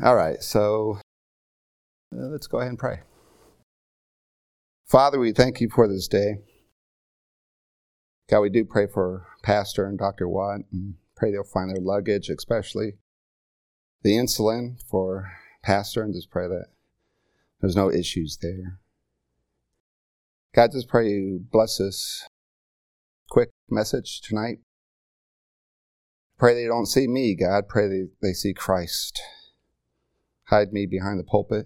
All right, so let's go ahead and pray. Father, we thank you for this day. God, we do pray for Pastor and Dr. Watt, and pray they'll find their luggage, especially the insulin for Pastor, and just pray that there's no issues there. God, just pray you bless this quick message tonight. Pray they don't see me, God. Pray they see Christ. Hide me behind the pulpit.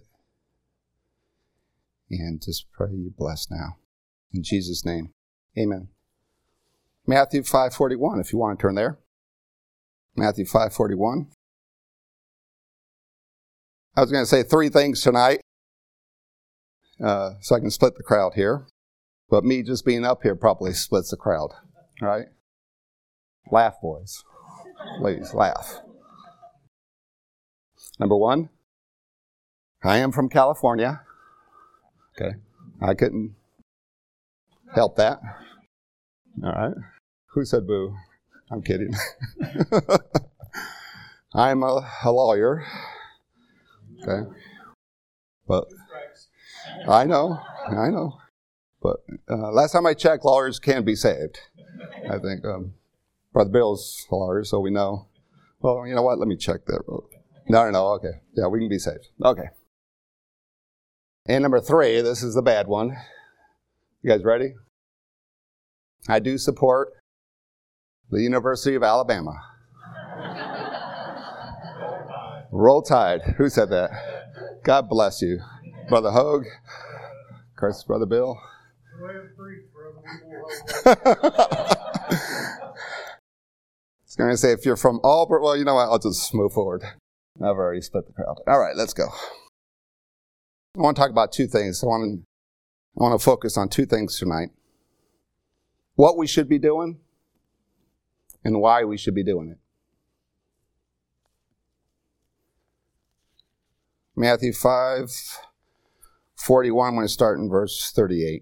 And just pray you bless now. In Jesus' name, amen. Matthew 5:41, if you want to turn there. Matthew 5:41. I was going to say three things tonight, so I can split the crowd here. But me just being up here probably splits the crowd, right? Laugh, boys. Ladies, laugh. Number one, I am from California. Okay. I couldn't help that. All right. Who said boo? I'm kidding. I'm a lawyer. Okay. But I know. But last time I checked, lawyers can be saved. I think Brother Bill's a lawyer, so we know. Well, you know what? Let me check that. No. Okay. Yeah, we can be saved. Okay. And number three, this is the bad one. You guys ready? I do support the University of Alabama. Roll Tide. Who said that? God bless you. Brother Hogue. Of course, Brother Bill. I was going to say, if you're from Auburn, well, you know what? I'll just move forward. I've already split the crowd. All right, let's go. I want to talk about two things. I want to focus on two things tonight. What we should be doing and why we should be doing it. Matthew 5:41, I'm going to start in verse 38.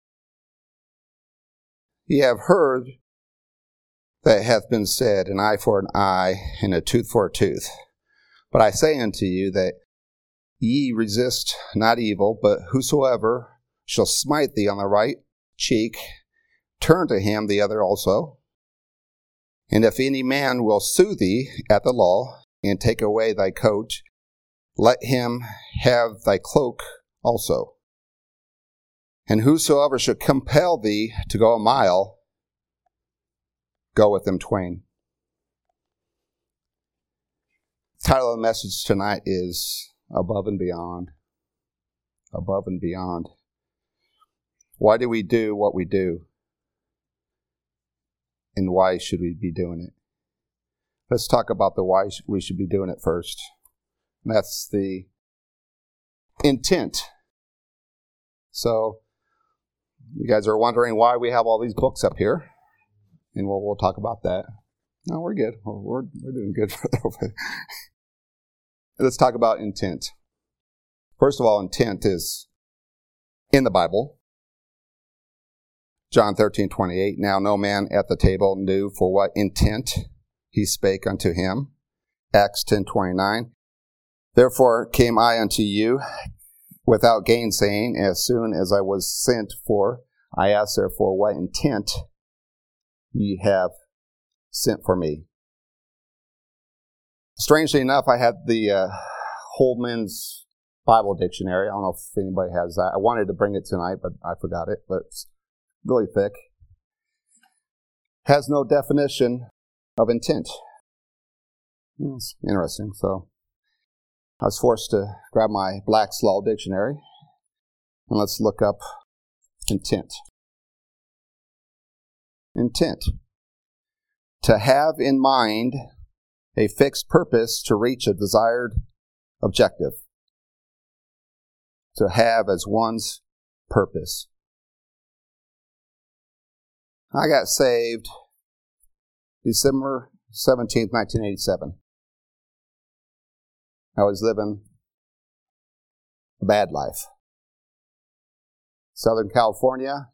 Ye have heard that hath been said, an eye for an eye, and a tooth for a tooth. But I say unto you that ye resist not evil, but whosoever shall smite thee on the right cheek, turn to him the other also. And if any man will sue thee at the law, and take away thy coat, let him have thy cloak also. And whosoever should compel thee to go a mile, go with them twain. The title of the message tonight is Above and Beyond. Above and Beyond. Why do we do what we do? And why should we be doing it? Let's talk about the why we should be doing it first. And that's the intent. So, you guys are wondering why we have all these books up here. And we'll talk about that. No, we're good. We're doing good. Let's talk about intent. First of all, intent is in the Bible. John 13:28. Now no man at the table knew for what intent he spake unto him. Acts 10:29. Therefore came I unto you without gainsaying, as soon as I was sent for. I asked therefore what intent ye have sent for me. Strangely enough, I had the Holman's Bible Dictionary. I don't know if anybody has that. I wanted to bring it tonight, but I forgot it. But it's really thick. Has no definition of intent. It's interesting. So I was forced to grab my Black's Law Dictionary, and let's look up intent. Intent. To have in mind a fixed purpose to reach a desired objective. To have as one's purpose. I got saved December 17th, 1987. I was living a bad life. Southern California.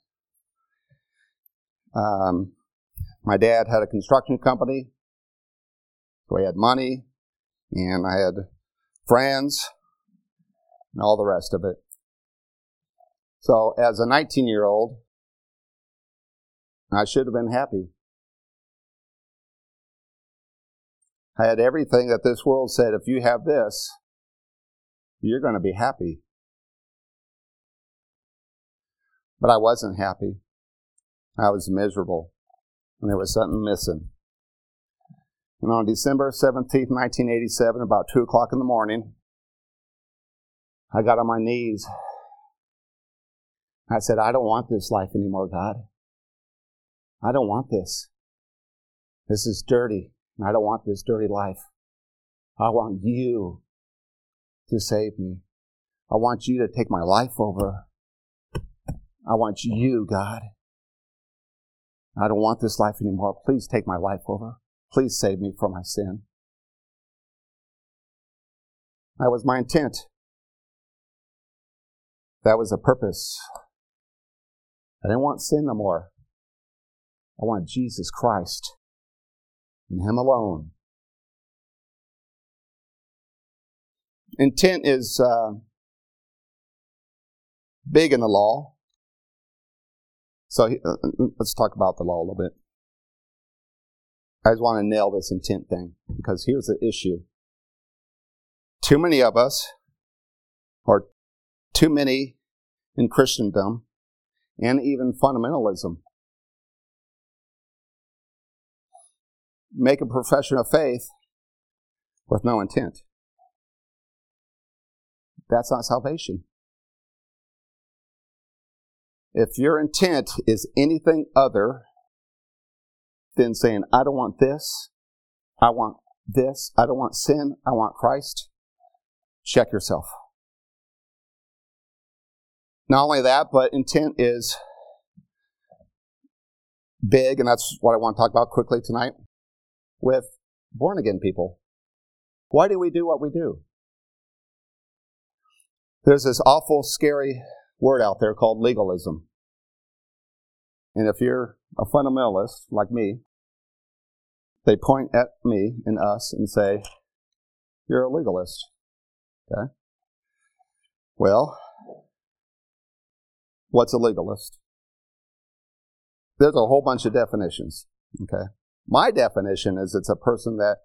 My dad had a construction company, so he had money, and I had friends, and all the rest of it. So as a 19-year-old, I should have been happy. I had everything that this world said, if you have this, you're going to be happy. But I wasn't happy. I was miserable. And there was something missing. And on December 17th, 1987, about 2 o'clock in the morning, I got on my knees. I said, I don't want this life anymore, God. I don't want this. This is dirty. And I don't want this dirty life. I want you to save me. I want you to take my life over. I want you, God. I don't want this life anymore. Please take my life over. Please save me from my sin. That was my intent. That was the purpose. I didn't want sin no more. I want Jesus Christ and Him alone. Intent is big in the law. So let's talk about the law a little bit. I just want to nail this intent thing, because here's the issue. Too many of us, or too many in Christendom, and even fundamentalism, make a profession of faith with no intent. That's not salvation. If your intent is anything other than saying, I don't want this, I want this, I don't want sin, I want Christ, check yourself. Not only that, but intent is big, and that's what I want to talk about quickly tonight, with born-again people. Why do we do what we do? There's this awful, scary word out there called legalism. And if you're a fundamentalist like me, they point at me and us and say, you're a legalist. Okay? Well, what's a legalist? There's a whole bunch of definitions. Okay? My definition is it's a person that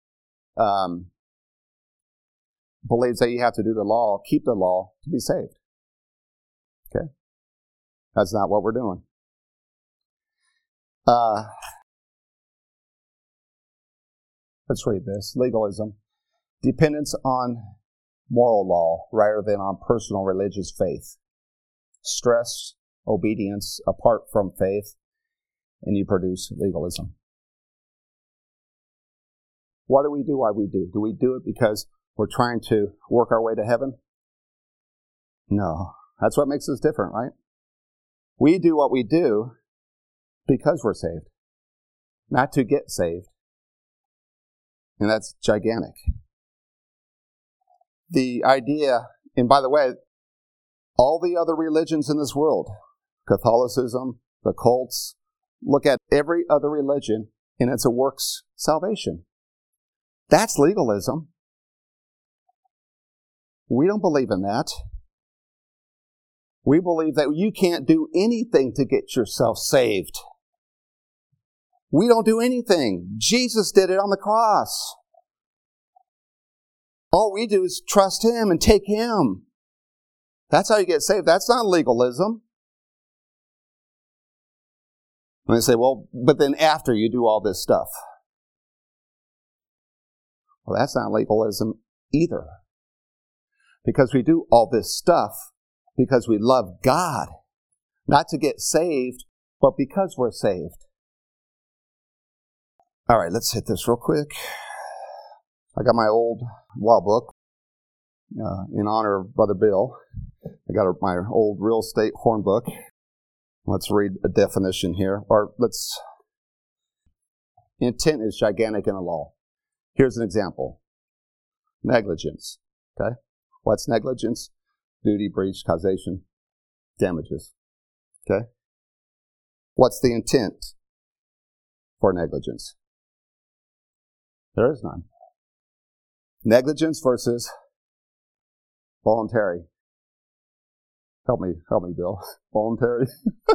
believes that you have to do the law, keep the law to be saved. Okay? That's not what we're doing. Let's read this. Legalism. Dependence on moral law rather than on personal religious faith. Stress obedience apart from faith, and you produce legalism. What do we do? Why we do? Do we do it because we're trying to work our way to heaven? No. That's what makes us different, right? We do what we do because we're saved, not to get saved. And that's gigantic. The idea, and by the way, all the other religions in this world, Catholicism, the cults, look at every other religion and it's a works salvation. That's legalism. We don't believe in that. We believe that you can't do anything to get yourself saved. We don't do anything. Jesus did it on the cross. All we do is trust Him and take Him. That's how you get saved. That's not legalism. And they say, well, but then after you do all this stuff. Well, that's not legalism either. Because we do all this stuff because we love God. Not to get saved, but because we're saved. All right, let's hit this real quick. I got my old law book in honor of Brother Bill. I got my old real estate horn book. Let's read a definition here. Intent is gigantic in the law. Here's an example. Negligence. Okay? What's negligence? Duty, breach, causation, damages. Okay? What's the intent for negligence? There is none. Negligence versus Voluntary. Help me, Bill. Voluntary.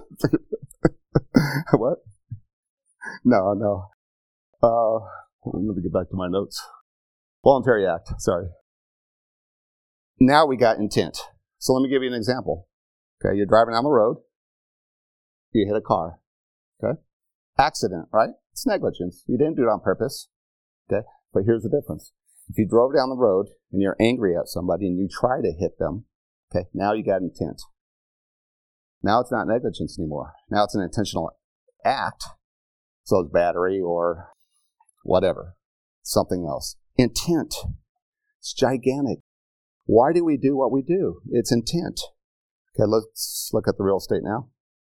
What? No. Let me get back to my notes. Voluntary act, sorry. Now we got intent. So let me give you an example. Okay, you're driving down the road. You hit a car. Okay? Accident, right? It's negligence. You didn't do it on purpose. Okay? But here's the difference. If you drove down the road and you're angry at somebody and you try to hit them, okay, now you got intent. Now it's not negligence anymore. Now it's an intentional act. So it's battery or whatever. Something else. Intent. It's gigantic. Why do we do what we do? It's intent. Okay, let's look at the real estate now.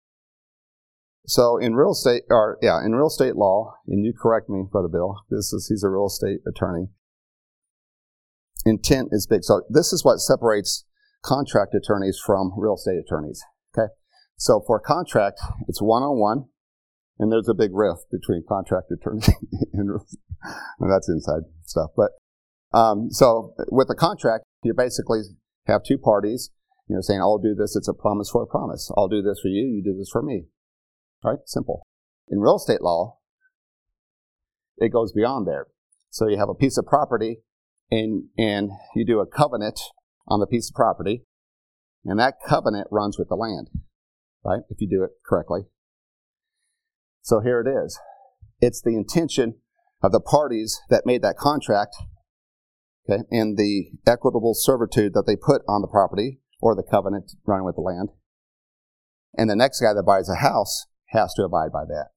So in real estate law, and you correct me, Brother Bill, he's a real estate attorney. Intent is big. So this is what separates contract attorneys from real estate attorneys. Okay? So for a contract, it's one-on-one, and there's a big rift between contract attorneys and real estate. Well, that's inside stuff. But so with a contract, you basically have two parties, saying, I'll do this, it's a promise for a promise. I'll do this for you, you do this for me. Right? Simple. In real estate law, it goes beyond there. So you have a piece of property, and you do a covenant on the piece of property, and that covenant runs with the land, right? If you do it correctly. So here it is. It's the intention of the parties that made that contract, okay, and the equitable servitude that they put on the property, or the covenant running with the land. And the next guy that buys a house has to abide by that.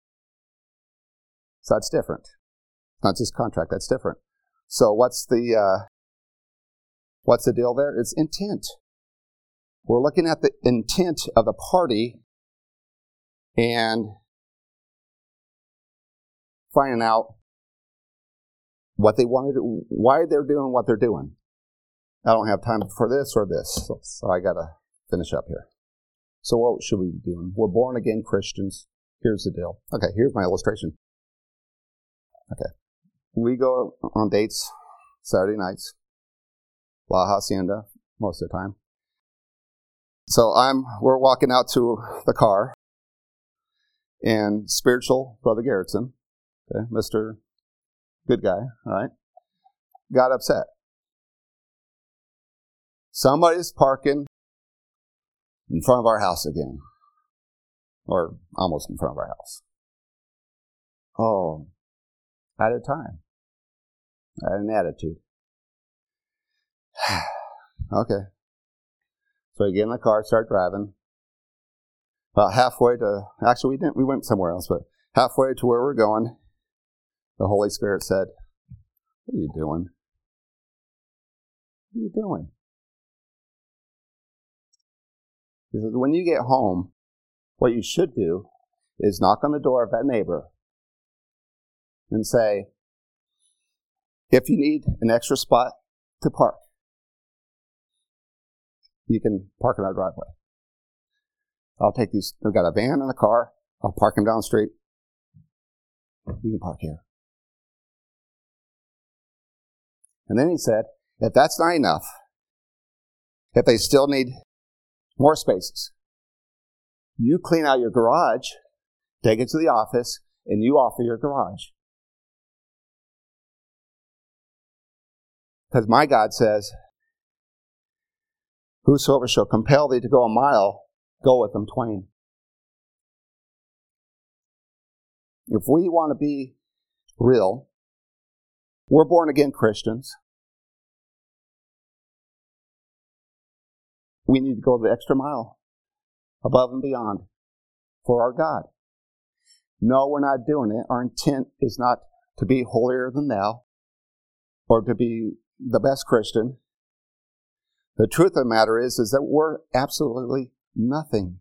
So that's different. Not just contract, that's different. So what's the deal there? It's intent. We're looking at the intent of the party and finding out what they want to do, why they're doing what they're doing. I don't have time for this or this, so I got to finish up here. So what should we be doing? We're born again Christians. Here's the deal. Okay, here's my illustration. Okay. We go on dates Saturday nights. La Hacienda, most of the time. So we're walking out to the car, and spiritual Brother Garrettson, okay, Mr. Good guy, all right, got upset. Somebody's parking in front of our house again. Or almost in front of our house. Oh, I had a time. I had an attitude. Okay. So we get in the car, start driving. About halfway to, actually we went somewhere else, but halfway to where we're going, the Holy Spirit said, what are you doing? What are you doing? He says, when you get home, what you should do is knock on the door of that neighbor and say, if you need an extra spot to park, you can park in our driveway. I'll take these. We've got a van and a car. I'll park them down the street. You can park here. And then he said, if that's not enough, if they still need more spaces, you clean out your garage, take it to the office, and you offer your garage. Because my God says, whosoever shall compel thee to go a mile, go with them twain. If we want to be real, we're born again Christians. We need to go the extra mile, above and beyond, for our God. No, we're not doing it. Our intent is not to be holier than thou, or to be the best Christian. The truth of the matter is that we're absolutely nothing.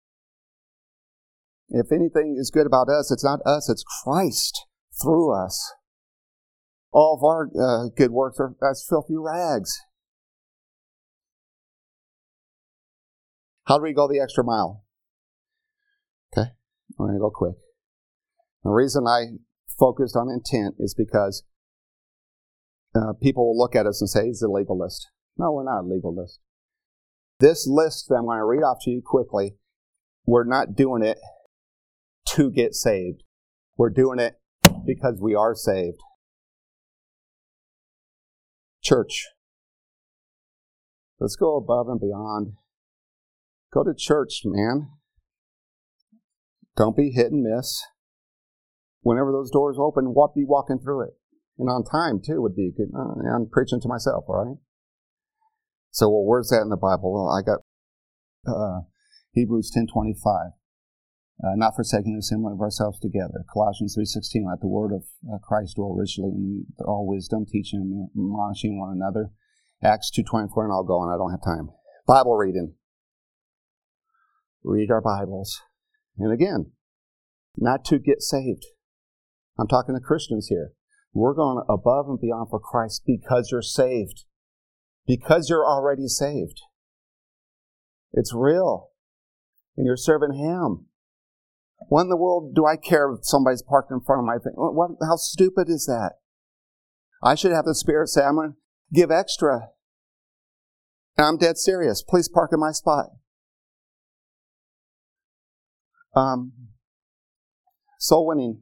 If anything is good about us, it's not us, it's Christ through us. All of our good works are as filthy rags. How do we go the extra mile? Okay, I'm going to go quick. The reason I focused on intent is because people will look at us and say, he's a legalist. No, we're not a legalist. This list that I'm going to read off to you quickly, we're not doing it to get saved. We're doing it because we are saved. Church. Let's go above and beyond. Go to church, man. Don't be hit and miss. Whenever those doors open, be walking through it. And on time, too, would be good. I'm preaching to myself, all right? So, well, where's that in the Bible? Well, I got Hebrews 10:25. Not forsaking the assembling of ourselves together. Colossians 3:16. Let the word of Christ dwell richly in all wisdom, teaching and admonishing one another. Acts 2:24, and I'll go on. I don't have time. Bible reading. Read our Bibles. And again, not to get saved. I'm talking to Christians here. We're going above and beyond for Christ because you're saved. Because you're already saved. It's real. And you're serving Him. What in the world do I care if somebody's parked in front of my thing? How stupid is that? I should have the Spirit say, I'm going to give extra. And I'm dead serious. Please park in my spot. Soul winning.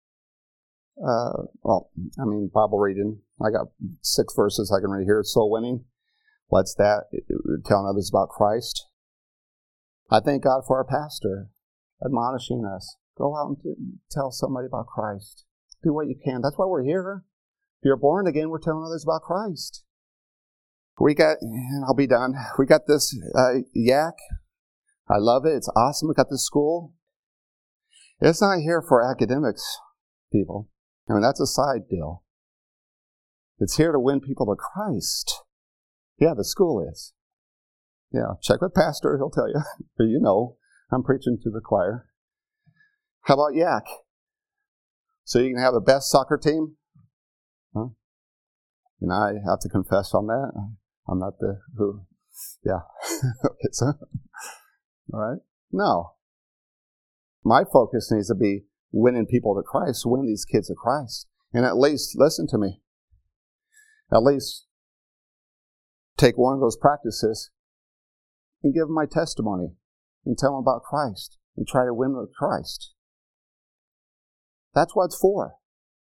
Bible reading. I got 6 verses I can read here. Soul winning. What's that? Telling others about Christ. I thank God for our pastor admonishing us. Go out and tell somebody about Christ. Do what you can. That's why we're here. If you're born again, we're telling others about Christ. And I'll be done. We got this yak. I love it. It's awesome. We got this school. It's not here for academics, people. I mean, that's a side deal. It's here to win people to Christ. Yeah, the school is. Yeah, check with Pastor. He'll tell you. Or you know, I'm preaching to the choir. How about yak? So you can have the best soccer team? Huh? And I have to confess on that. I'm not the who. Yeah. Okay, so, all right. No. My focus needs to be winning people to Christ, winning these kids to Christ. And at least, listen to me, at least take one of those practices and give them my testimony and tell them about Christ and try to win them to Christ. That's what it's for.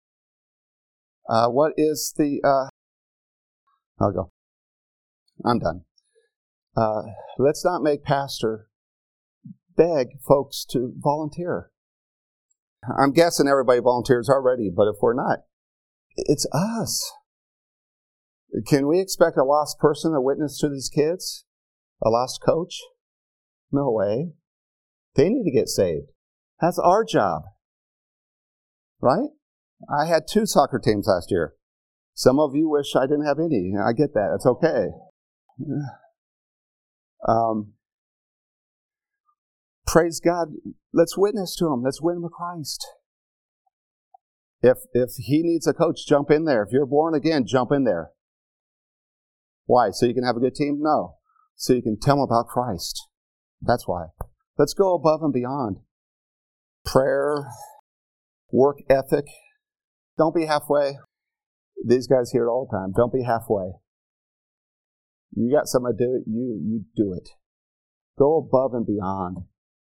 What is the... I'll go. I'm done. Let's not make pastor beg folks to volunteer. I'm guessing everybody volunteers already, but if we're not, it's us. Can we expect a lost person to witness to these kids? A lost coach? No way. They need to get saved. That's our job. Right? I had 2 soccer teams last year. Some of you wish I didn't have any. I get that. It's okay. Praise God. Let's witness to him. Let's win him to Christ. If he needs a coach, jump in there. If you're born again, jump in there. Why? So you can have a good team? No. So you can tell them about Christ. That's why. Let's go above and beyond. Prayer, work ethic. Don't be halfway. These guys hear it all the time. Don't be halfway. You got something to do it, you do it. Go above and beyond.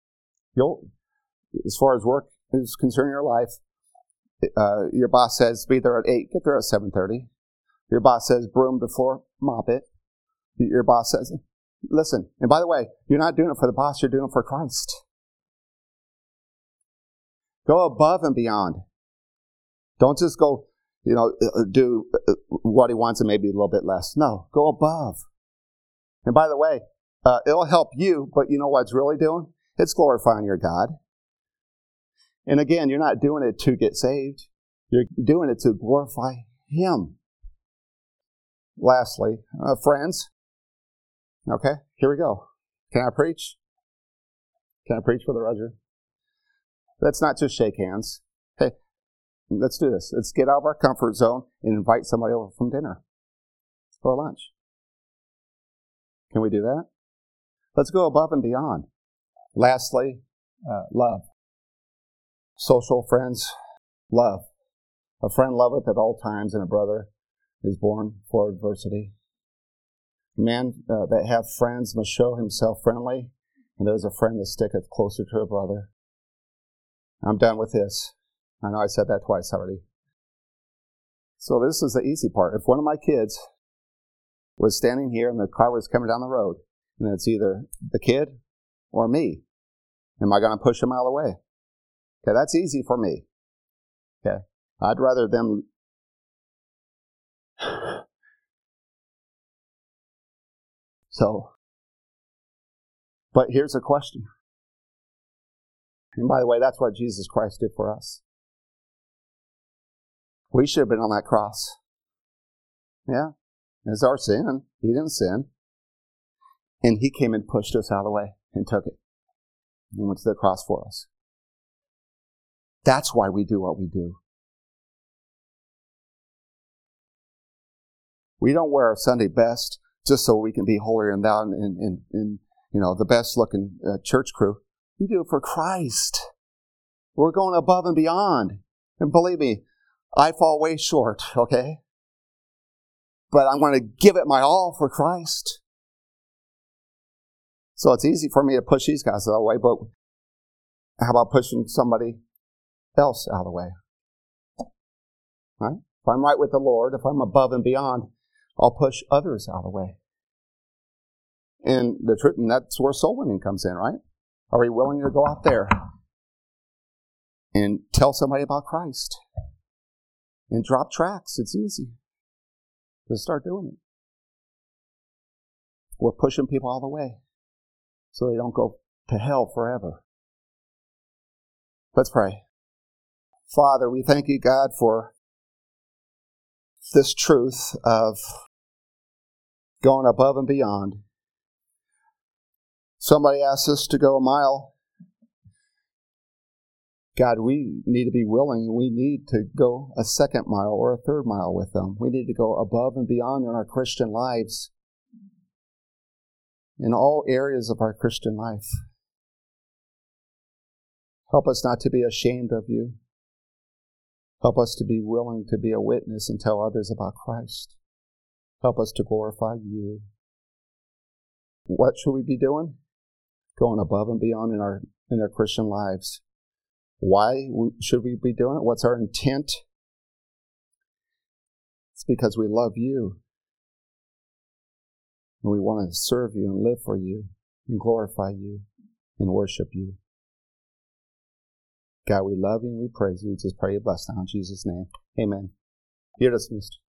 As far as work is concerned in your life, your boss says be there at 8, get there at 7:30. Your boss says broom the floor, mop it. Your boss says, listen, and by the way, you're not doing it for the boss, you're doing it for Christ. Go above and beyond. Don't just go, do what he wants and maybe a little bit less. No, go above. And by the way, it'll help you, but you know what it's really doing? It's glorifying your God. And again, you're not doing it to get saved. You're doing it to glorify Him. Lastly, friends. Okay, here we go. Can I preach? Can I preach, Brother Roger? Let's not just shake hands. Hey, let's do this. Let's get out of our comfort zone and invite somebody over from dinner or lunch. Can we do that? Let's go above and beyond. Lastly, love. Social friends, love. A friend loveth at all times, and a brother is born for adversity. Man that have friends must show himself friendly, and there's a friend that sticketh closer to a brother. I'm done with this. I know I said that twice already. So this is the easy part. If one of my kids was standing here and the car was coming down the road, and it's either the kid or me, am I going to push him out of the way? Okay, that's easy for me. Okay, I'd rather them. So, but here's a question. And by the way, that's what Jesus Christ did for us. We should have been on that cross. Yeah, it's our sin. He didn't sin. And he came and pushed us out of the way and took it and went to the cross for us. That's why we do what we do. We don't wear our Sunday best just so we can be holier than thou and the best looking church crew. We do it for Christ. We're going above and beyond. And believe me, I fall way short, okay? But I'm going to give it my all for Christ. So it's easy for me to push these guys out of the way, but how about pushing somebody else out of the way? Right? If I'm right with the Lord, if I'm above and beyond, I'll push others out of the way. And the truth, and that's where soul winning comes in, right? Are we willing to go out there and tell somebody about Christ? And drop tracts. It's easy. Just start doing it. We're pushing people all the way so they don't go to hell forever. Let's pray. Father, we thank you, God, for this truth of going above and beyond. Somebody asks us to go a mile. God, we need to be willing. We need to go a second mile or a third mile with them. We need to go above and beyond in our Christian lives, in all areas of our Christian life. Help us not to be ashamed of you. Help us to be willing to be a witness and tell others about Christ. Help us to glorify you. What should we be doing? Going above and beyond in our Christian lives. Why should we be doing it? What's our intent? It's because we love you. And we want to serve you and live for you and glorify you and worship you. God, we love you and we praise you. Just pray you bless now in Jesus' name. Amen. You're dismissed.